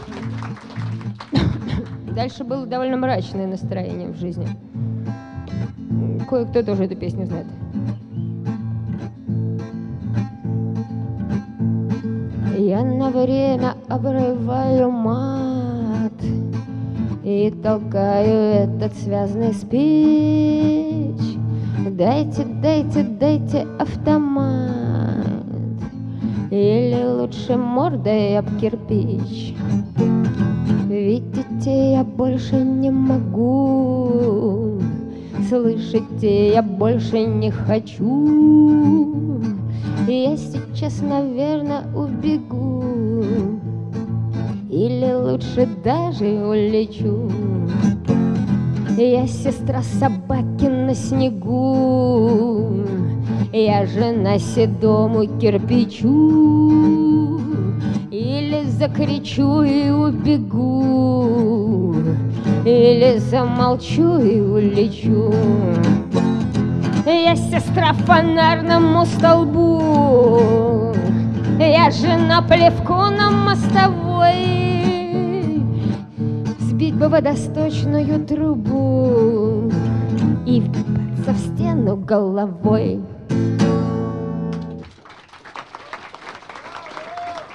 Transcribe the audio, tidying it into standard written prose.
Дальше было довольно мрачное настроение в жизни. Кое-кто тоже эту песню знает. Я на время обрываю мат и толкаю этот связанный спич. Дайте, дайте, дайте автомат, или лучше мордой об кирпич. Видите, я больше не могу, слышите, я больше не хочу. Я сейчас, наверное, убегу, или лучше даже улечу. Я сестра собаки на снегу, я жена седому кирпичу. Или закричу и убегу, или замолчу и улечу. Я сестра фонарному столбу, я жена плевку на мостовой. Сбить бы водосточную трубу и впиться в стену головой.